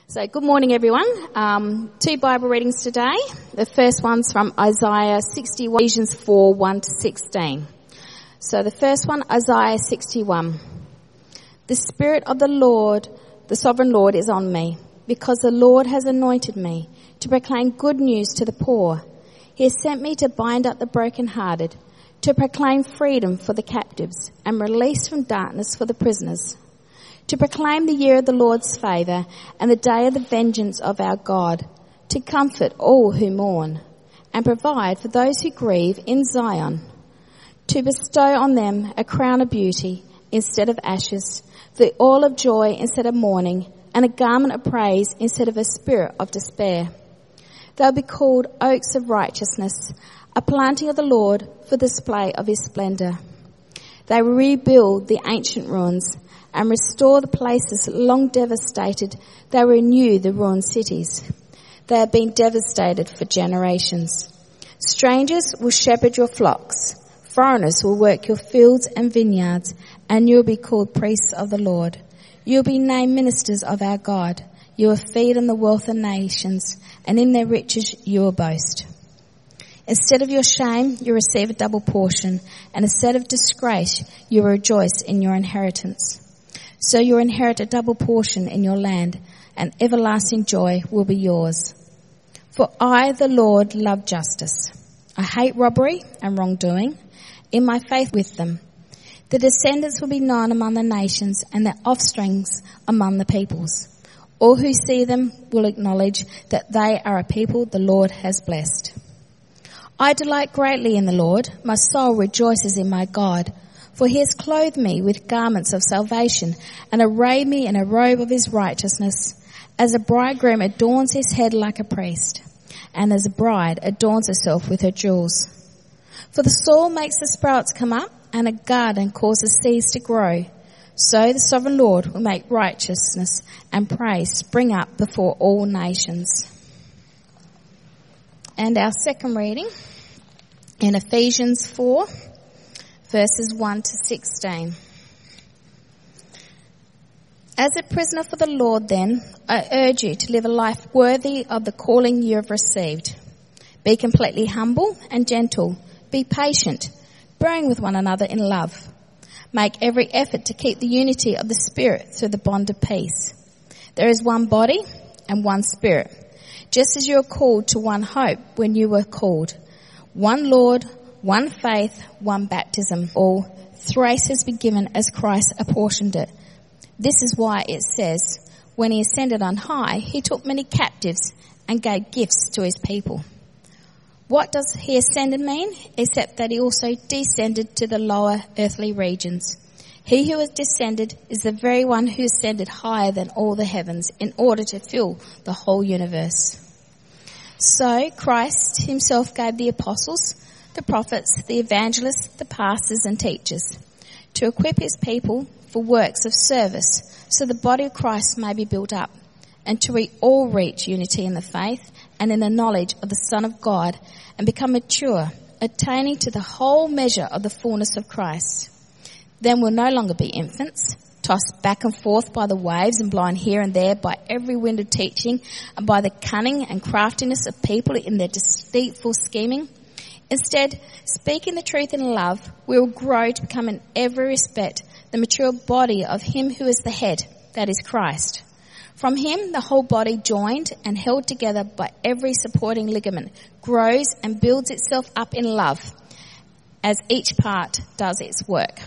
So good morning everyone. Two Bible readings today. The first one's from Isaiah 61, Ephesians 4, 1 to 16. So the first one, Isaiah 61. The Spirit of the Lord, the Sovereign Lord, is on me, because the Lord has anointed me to proclaim good news to the poor. He has sent me to bind up the brokenhearted, to proclaim freedom for the captives and release from darkness for the prisoners, to proclaim the year of the Lord's favour and the day of the vengeance of our God, to comfort all who mourn and provide for those who grieve in Zion, to bestow on them a crown of beauty instead of ashes, the oil of joy instead of mourning, and a garment of praise instead of a spirit of despair. They'll be called oaks of righteousness, a planting of the Lord for the display of his splendour. They will rebuild the ancient ruins and restore the places long devastated. They will renew the ruined cities. They have been devastated for generations. Strangers will shepherd your flocks. Foreigners will work your fields and vineyards, and you will be called priests of the Lord. You will be named ministers of our God. You will feed on the wealth of nations, and in their riches you will boast. Instead of your shame, you receive a double portion, and instead of disgrace, you will rejoice in your inheritance. So you will inherit a double portion in your land, and everlasting joy will be yours. For I, the Lord, love justice. I hate robbery and wrongdoing. In my faith with them, the descendants will be known among the nations, and their offsprings among the peoples. All who see them will acknowledge that they are a people the Lord has blessed. I delight greatly in the Lord. My soul rejoices in my God. For he has clothed me with garments of salvation and arrayed me in a robe of his righteousness. As a bridegroom adorns his head like a priest, and as a bride adorns herself with her jewels. For the soil makes the sprouts come up, and a garden causes seeds to grow. So the sovereign Lord will make righteousness and praise spring up before all nations. And our second reading in Ephesians 4, verses 1 to 16. As a prisoner for the Lord, then, I urge you to live a life worthy of the calling you have received. Be completely humble and gentle. Be patient, bearing with one another in love. Make every effort to keep the unity of the Spirit through the bond of peace. There is one body and one Spirit, just as you are called to one hope when you were called. One Lord, one faith, one baptism. All grace has been given as Christ apportioned it. This is why it says, when he ascended on high, he took many captives and gave gifts to his people. What does he ascended mean? Except that he also descended to the lower earthly regions. He who has descended is the very one who ascended higher than all the heavens in order to fill the whole universe. So Christ himself gave the apostles, the prophets, the evangelists, the pastors and teachers to equip his people for works of service, so the body of Christ may be built up, and to all reach unity in the faith and in the knowledge of the Son of God, and become mature, attaining to the whole measure of the fullness of Christ. Then we'll no longer be infants, tossed back and forth by the waves and blown here and there by every wind of teaching and by the cunning and craftiness of people in their deceitful scheming. Instead, speaking the truth in love, we will grow to become in every respect the mature body of him who is the head, that is Christ. From him, the whole body, joined and held together by every supporting ligament, grows and builds itself up in love as each part does its work.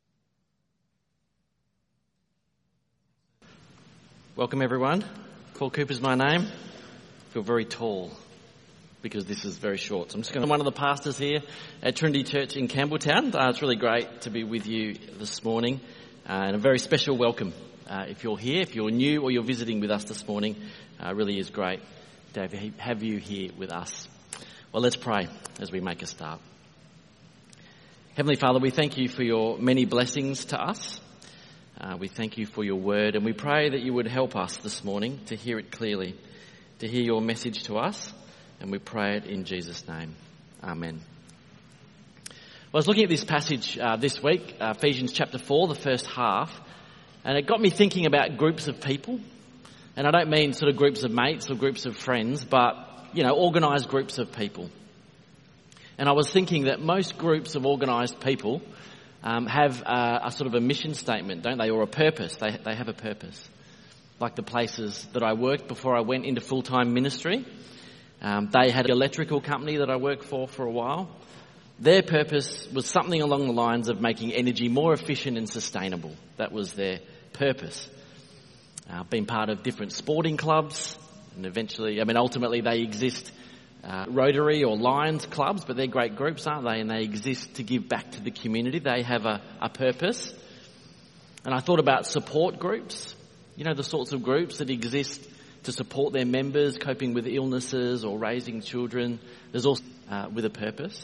Welcome everyone. Paul Cooper's my name. I feel very tall because this is very short. So I'm just going to be one of the pastors here at Trinity Church in Campbelltown. It's really great to be with you this morning, and a very special welcome. If you're here, if you're new or you're visiting with us this morning, it really is great to have you here with us. Well, let's pray as we make a start. Heavenly Father, we thank you for your many blessings to us. We thank you for your word, and we pray that you would help us this morning to hear it clearly, to hear your message to us, and we pray it in Jesus' name. Amen. Well, I was looking at this passage this week, Ephesians chapter 4, the first half, and it got me thinking about groups of people. And I don't mean sort of groups of mates or groups of friends, but, organised groups of people. And I was thinking that most groups of organised people have a sort of a mission statement, don't they, or a purpose. They have a purpose. Like the places that I worked before I went into full-time ministry. They had an electrical company that I worked for a while. Their purpose was something along the lines of making energy more efficient and sustainable. That was their purpose. Been part of different sporting clubs, and ultimately they exist, Rotary or Lions clubs, but they're great groups, aren't they? And they exist to give back to the community. They have a purpose. And I thought about support groups, the sorts of groups that exist to support their members coping with illnesses or raising children. There's also with a purpose.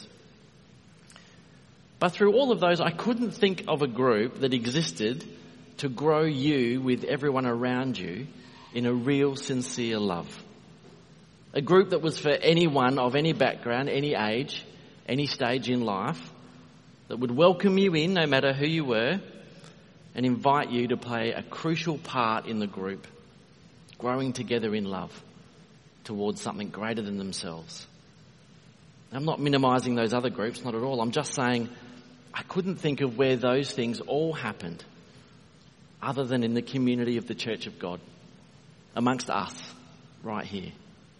But through all of those, I couldn't think of a group that existed to grow you with everyone around you in a real, sincere love. A group that was for anyone of any background, any age, any stage in life, that would welcome you in no matter who you were and invite you to play a crucial part in the group, growing together in love towards something greater than themselves. I'm not minimising those other groups, not at all. I'm just saying I couldn't think of where those things all happened other than in the community of the Church of God, amongst us, right here.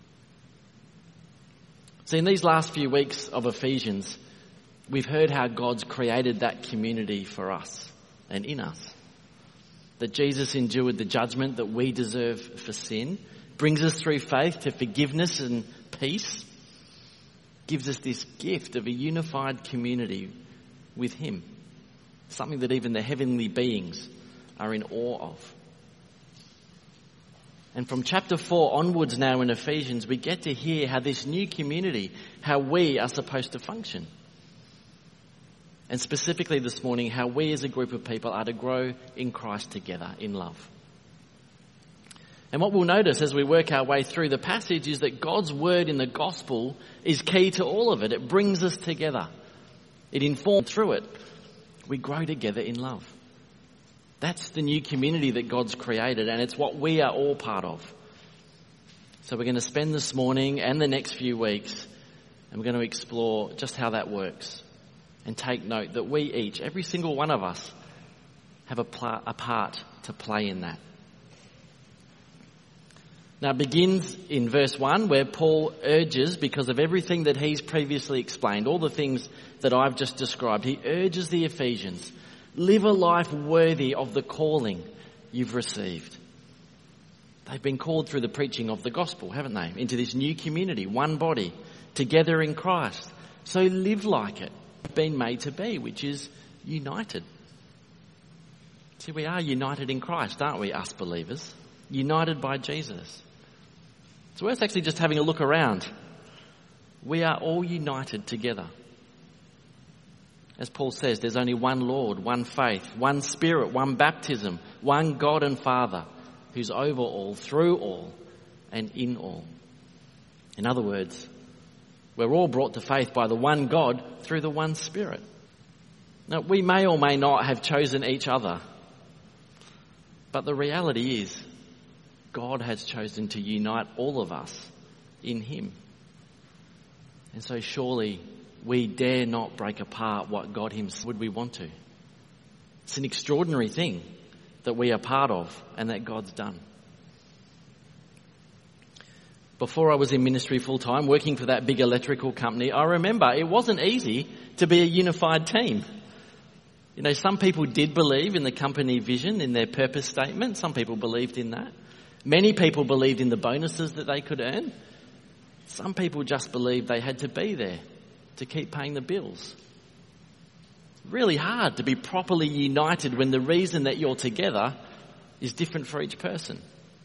See, in these last few weeks of Ephesians, we've heard how God's created that community for us and in us. That Jesus endured the judgment that we deserve for sin, brings us through faith to forgiveness and peace, gives us this gift of a unified community with him, something that even the heavenly beings are in awe of. And from chapter 4 onwards now in Ephesians, we get to hear how this new community, how we are supposed to function. And specifically this morning, how we as a group of people are to grow in Christ together in love. And what we'll notice as we work our way through the passage is that God's word in the gospel is key to all of it. It brings us together. It informs through it. We grow together in love. That's the new community that God's created, and it's what we are all part of. So we're going to spend this morning and the next few weeks, and we're going to explore just how that works. And take note that we each, every single one of us, have a part to play in that. Now it begins in verse 1 where Paul urges, because of everything that he's previously explained, all the things that I've just described, he urges the Ephesians, live a life worthy of the calling you've received. They've been called through the preaching of the gospel, haven't they? Into this new community, one body, together in Christ. So live like it. Been made to be, which is united. See, we are united in Christ, aren't we, us believers? United by Jesus. It's worth actually just having a look around. We are all united together. As Paul says, there's only one Lord, one faith, one Spirit, one baptism, one God and Father, who's over all, through all, and in all. In other words, we're all brought to faith by the one God through the one Spirit. Now, we may or may not have chosen each other, but the reality is God has chosen to unite all of us in him. And so surely we dare not break apart what God himself would we want to. It's an extraordinary thing that we are part of and that God's done. Before I was in ministry full time, working for that big electrical company, I remember it wasn't easy to be a unified team. Some people did believe in the company vision, in their purpose statement. Some people believed in that. Many people believed in the bonuses that they could earn. Some people just believed they had to be there to keep paying the bills. Really hard to be properly united when the reason that you're together is different for each person.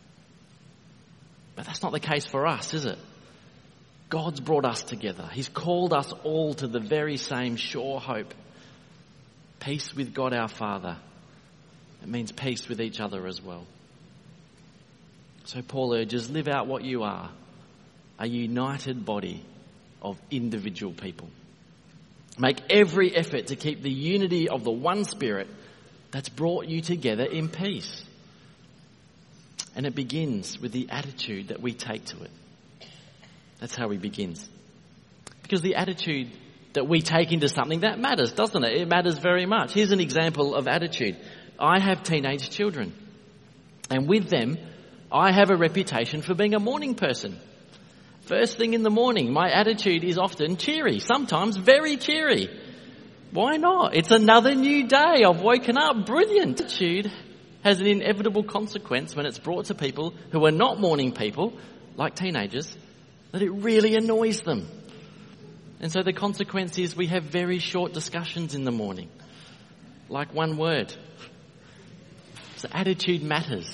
But that's not the case for us, is it? God's brought us together. He's called us all to the very same sure hope. Peace with God our Father. It means peace with each other as well. So Paul urges, live out what you are, a united body of individual people. Make every effort to keep the unity of the one Spirit that's brought you together in peace. And it begins with the attitude that we take to it. That's how he begins. Because the attitude that we take into something, that matters, doesn't it? It matters very much. Here's an example of attitude. I have teenage children. And with them, I have a reputation for being a morning person. First thing in the morning, my attitude is often cheery, sometimes very cheery. Why not? It's another new day. I've woken up. Brilliant. Attitude has an inevitable consequence when it's brought to people who are not morning people, like teenagers, that it really annoys them. And so the consequence is we have very short discussions in the morning, like one word. So attitude matters.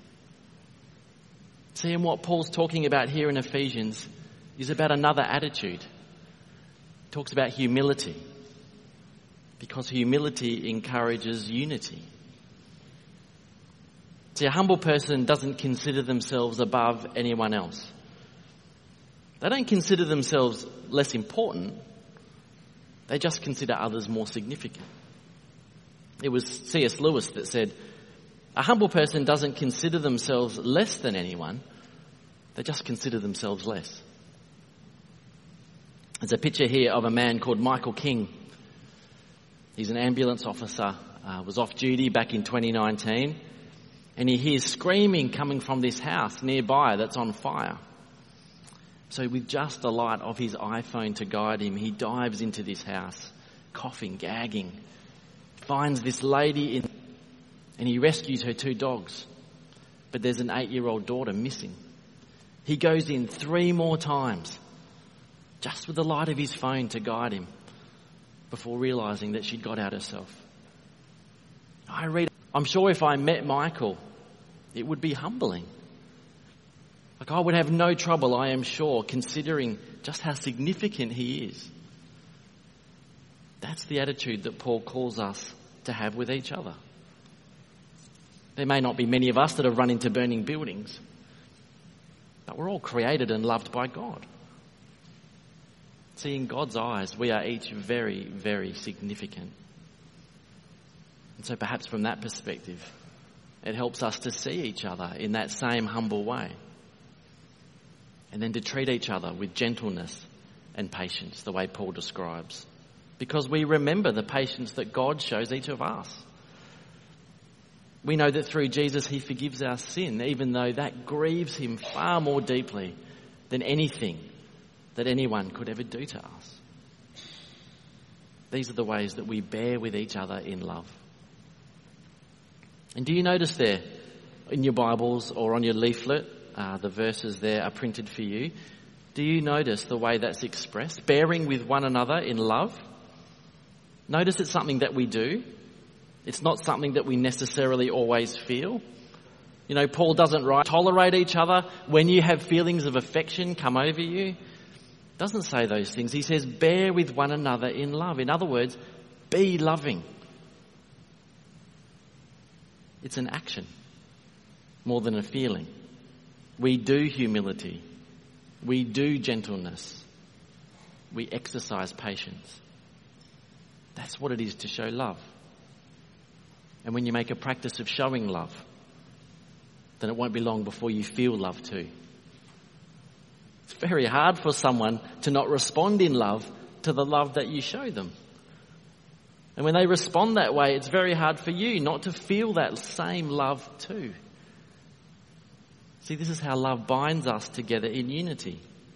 See, and what Paul's talking about here in Ephesians is about another attitude. He talks about humility, because humility encourages unity. See, a humble person doesn't consider themselves above anyone else. They don't consider themselves less important. They just consider others more significant. It was C.S. Lewis that said, a humble person doesn't consider themselves less than anyone. They just consider themselves less. There's a picture here of a man called Michael King. He's an ambulance officer, was off duty back in 2019. And he hears screaming coming from this house nearby that's on fire. So with just the light of his iPhone to guide him, he dives into this house, coughing, gagging, finds this lady and he rescues her 2 dogs. But there's an 8-year-old daughter missing. He goes in 3 more times, just with the light of his phone to guide him, before realising that she'd got out herself. I'm sure if I met Michael, it would be humbling. Like, I would have no trouble, I am sure, considering just how significant he is. That's the attitude that Paul calls us to have with each other. There may not be many of us that have run into burning buildings, but we're all created and loved by God. See, in God's eyes, we are each very, very significant. And so perhaps from that perspective, it helps us to see each other in that same humble way. And then to treat each other with gentleness and patience, the way Paul describes. Because we remember the patience that God shows each of us. We know that through Jesus he forgives our sin, even though that grieves him far more deeply than anything that anyone could ever do to us. These are the ways that we bear with each other in love. And do you notice there in your Bibles or on your leaflet, the verses there are printed for you. Do you notice the way that's expressed? Bearing with one another in love. Notice it's something that we do. It's not something that we necessarily always feel. You know, Paul doesn't write, tolerate each other when you have feelings of affection come over you. Doesn't say those things. He says, bear with one another in love. In other words, be loving. It's an action more than a feeling. We do humility. We do gentleness. We exercise patience. That's what it is to show love. And when you make a practice of showing love, then it won't be long before you feel love too. It's very hard for someone to not respond in love to the love that you show them. And when they respond that way, it's very hard for you not to feel that same love too. See, this is how love binds us together in unity.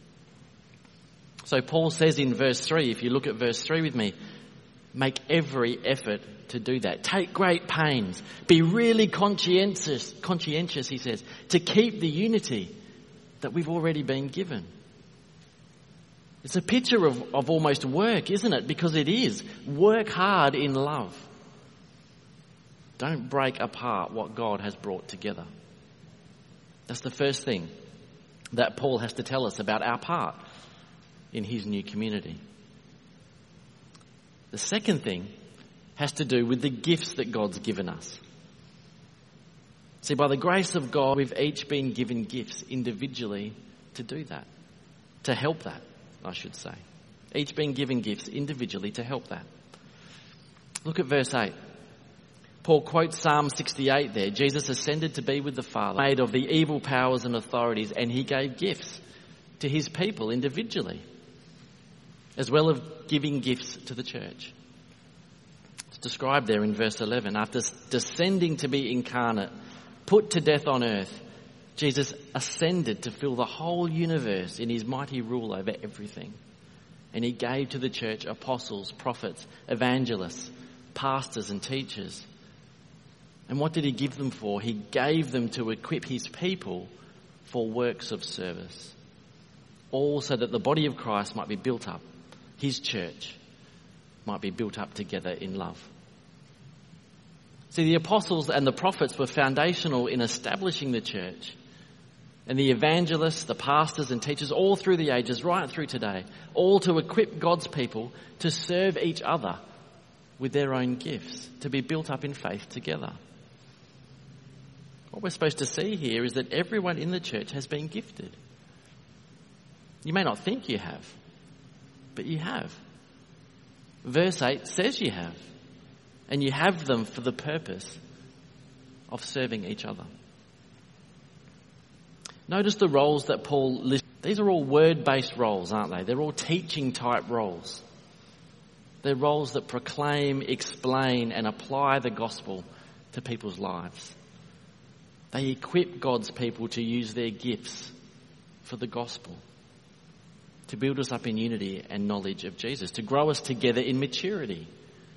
So Paul says in verse 3, if you look at verse 3 with me, make every effort to do that. Take great pains. Be really conscientious, he says, to keep the unity that we've already been given. It's a picture of almost work, isn't it? Because it is. Work hard in love. Don't break apart what God has brought together. That's the first thing that Paul has to tell us about our part in his new community. The second thing has to do with the gifts that God's given us. See, by the grace of God, we've each been given gifts individually to do that, to help that, I should say. Each been given gifts individually to help that. Look at verse 8. Paul quotes Psalm 68 there. Jesus ascended to be with the Father, made of the evil powers and authorities, and he gave gifts to his people individually, as well as giving gifts to the church. It's described there in verse 11. After descending to be incarnate, put to death on earth, Jesus ascended to fill the whole universe in his mighty rule over everything. And he gave to the church apostles, prophets, evangelists, pastors and teachers. And what did he give them for? He gave them to equip his people for works of service. All so that the body of Christ might be built up. His church might be built up together in love. See, the apostles and the prophets were foundational in establishing the church. And the evangelists, the pastors and teachers all through the ages, right through today, all to equip God's people to serve each other with their own gifts, to be built up in faith together. What we're supposed to see here is that everyone in the church has been gifted. You may not think you have, but you have. Verse 8 says you have. And you have them for the purpose of serving each other. Notice the roles that Paul lists. These are all word-based roles, aren't they? They're all teaching-type roles. They're roles that proclaim, explain, and apply the gospel to people's lives. They equip God's people to use their gifts for the gospel, to build us up in unity and knowledge of Jesus, to grow us together in maturity.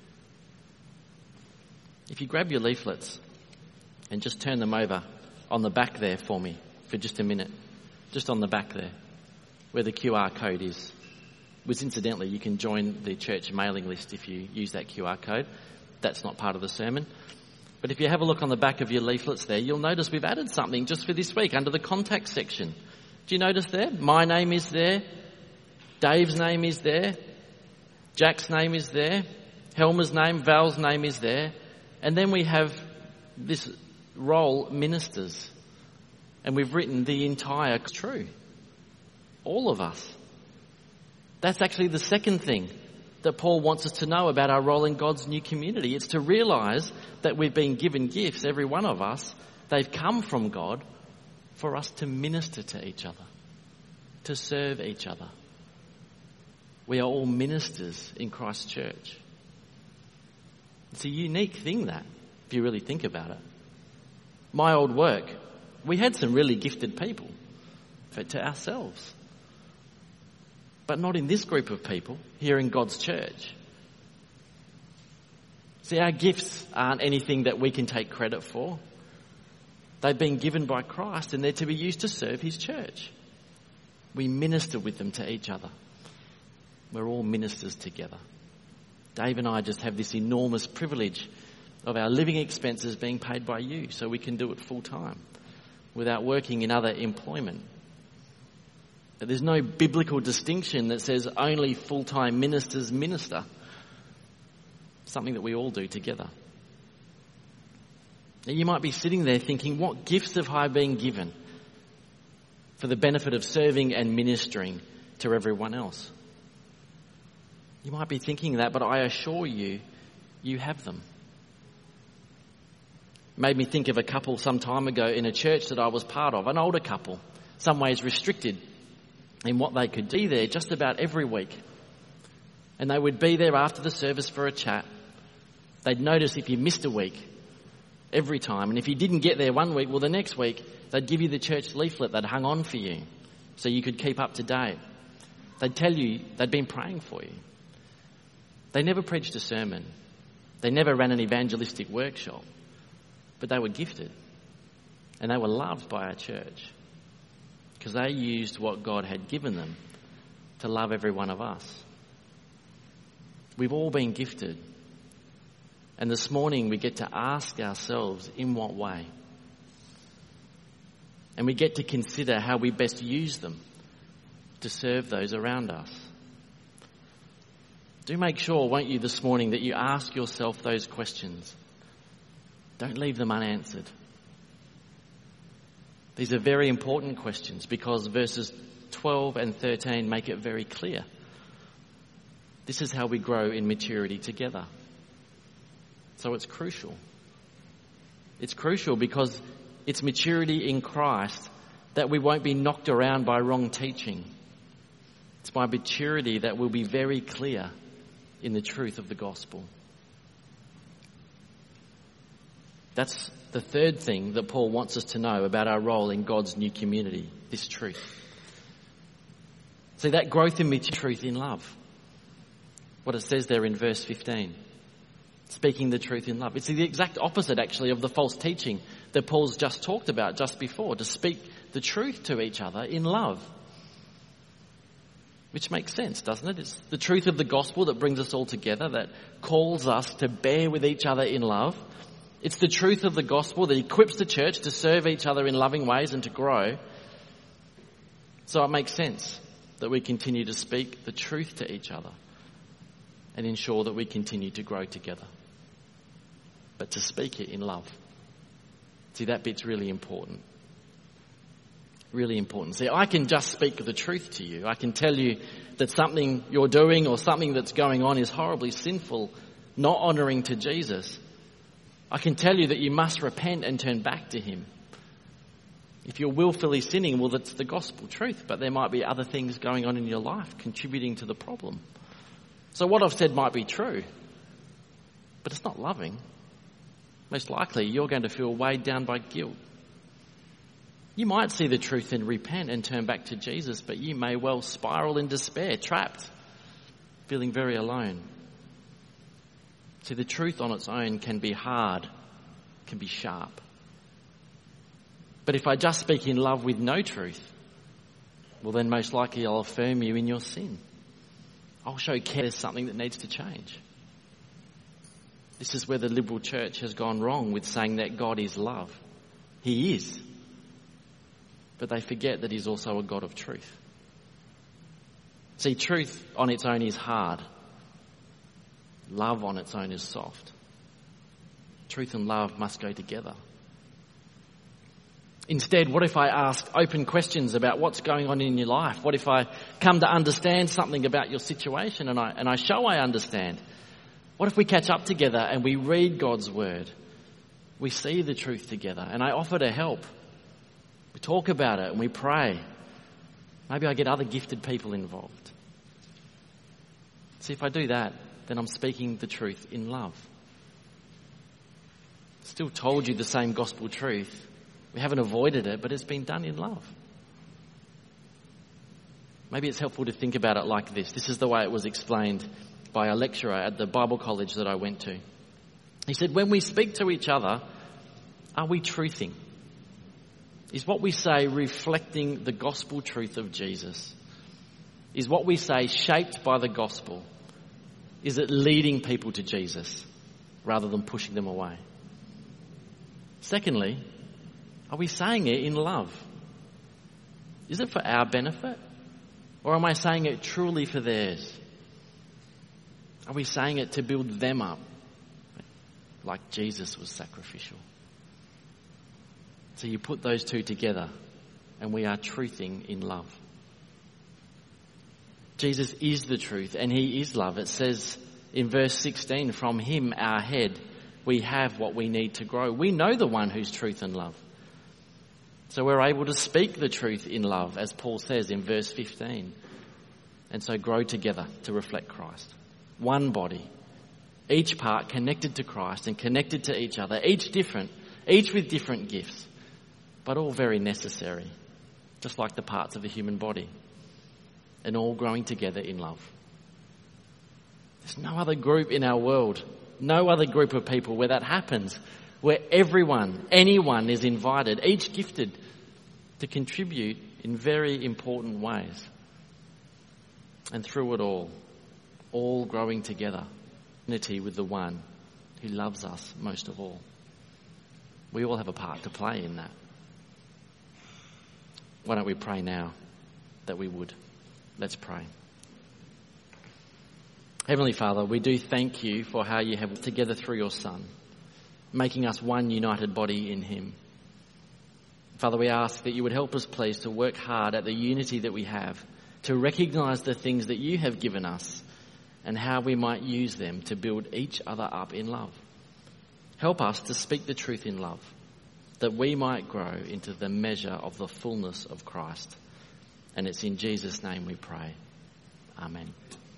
If you grab your leaflets and just turn them over on the back there for me for just a minute, just on the back there, where the QR code is. Which incidentally, you can join the church mailing list if you use that QR code. That's not part of the sermon. But if you have a look on the back of your leaflets there, you'll notice we've added something just for this week under the contact section. Do you notice there? My name is there. Dave's name is there. Jack's name is there. Helma's name, Val's name is there. And then we have this role, ministers. And we've written the entire true. All of us. That's actually the second thing that Paul wants us to know about our role in God's new community. It's to realise that we've been given gifts, every one of us. They've come from God for us to minister to each other, to serve each other. We are all ministers in Christ's church. It's a unique thing, that, if you really think about it. My old work, we had some really gifted people to ourselves. But not in this group of people here in God's church. See, our gifts aren't anything that we can take credit for. They've been given by Christ and they're to be used to serve his church. We minister with them to each other. We're all ministers together. Dave and I just have this enormous privilege of our living expenses being paid by you, so we can do it full time without working in other employment. But there's no biblical distinction that says only full-time ministers minister. Something that we all do together. Now you might be sitting there thinking, what gifts have I been given for the benefit of serving and ministering to everyone else? You might be thinking that, but I assure you, you have them. It made me think of a couple some time ago in a church that I was part of, an older couple, some ways restricted in what they could do there just about every week. And they would be there after the service for a chat. They'd notice if you missed a week every time. And if you didn't get there one week, well, the next week they'd give you the church leaflet they'd hung on for you so you could keep up to date. They'd tell you they'd been praying for you. They never preached a sermon. They never ran an evangelistic workshop. But they were gifted. And they were loved by our church. Because they used what God had given them to love every one of us. We've all been gifted. And this morning we get to ask ourselves, in what way? And we get to consider how we best use them to serve those around us. Do make sure, won't you, this morning, that you ask yourself those questions. Don't leave them unanswered. These are very important questions because verses 12 and 13 make it very clear. This is how we grow in maturity together. So it's crucial It's crucial because it's maturity in Christ that we won't be knocked around by wrong teaching. It's by maturity that we'll be very clear in the truth of the gospel. That's the third thing that Paul wants us to know about our role in God's new community, this truth. See, that growth in truth in love. What it says there in verse 15. Speaking the truth in love. It's the exact opposite, actually, of the false teaching that Paul's just talked about just before. To speak the truth to each other in love. Which makes sense, doesn't it? It's the truth of the gospel that brings us all together, that calls us to bear with each other in love. It's the truth of the gospel that equips the church to serve each other in loving ways and to grow. So it makes sense that we continue to speak the truth to each other and ensure that we continue to grow together. But to speak it in love. See, that bit's really important. Really important. See, I can just speak the truth to you. I can tell you that something you're doing or something that's going on is horribly sinful, not honouring to Jesus. I can tell you that you must repent and turn back to him. If you're willfully sinning, well, that's the gospel truth, but there might be other things going on in your life contributing to the problem. So what I've said might be true, but it's not loving. Most likely you're going to feel weighed down by guilt. You might see the truth and repent and turn back to Jesus, but you may well spiral in despair, trapped, feeling very alone. See, the truth on its own can be hard, can be sharp. But if I just speak in love with no truth, well then most likely I'll affirm you in your sin. I'll show care there's something that needs to change. This is where the liberal church has gone wrong with saying that God is love. He is. But they forget that he's also a God of truth. See, truth on its own is hard. Love on its own is soft. Truth and love must go together. Instead, what if I ask open questions about what's going on in your life? What if I come to understand something about your situation and I show I understand? What if we catch up together and we read God's word? We see the truth together and I offer to help. We talk about it and we pray. Maybe I get other gifted people involved. See, if I do that, then I'm speaking the truth in love. Still told you the same gospel truth. We haven't avoided it, but it's been done in love. Maybe it's helpful to think about it like this. This is the way it was explained by a lecturer at the Bible college that I went to. He said, when we speak to each other, are we truthing? Is what we say reflecting the gospel truth of Jesus? Is what we say shaped by the gospel? Is it leading people to Jesus rather than pushing them away? Secondly, are we saying it in love? Is it for our benefit? Or am I saying it truly for theirs? Are we saying it to build them up like Jesus was sacrificial? So you put those two together and we are truthing in love. Jesus is the truth and he is love. It says in verse 16, from him, our head, we have what we need to grow. We know the one who's truth and love. So we're able to speak the truth in love, as Paul says in verse 15. And so grow together to reflect Christ. One body, each part connected to Christ and connected to each other, each different, each with different gifts, but all very necessary, just like the parts of the human body, and all growing together in love. There's no other group in our world, no other group of people where that happens, where everyone, anyone is invited, each gifted to contribute in very important ways. And through it all growing together, unity with the one who loves us most of all. We all have a part to play in that. Why don't we pray now that we would? Let's pray. Heavenly Father, we do thank you for how you have together through your Son, making us one united body in him. Father, we ask that you would help us, please, to work hard at the unity that we have, to recognise the things that you have given us and how we might use them to build each other up in love. Help us to speak the truth in love, that we might grow into the measure of the fullness of Christ. And it's in Jesus' name we pray. Amen.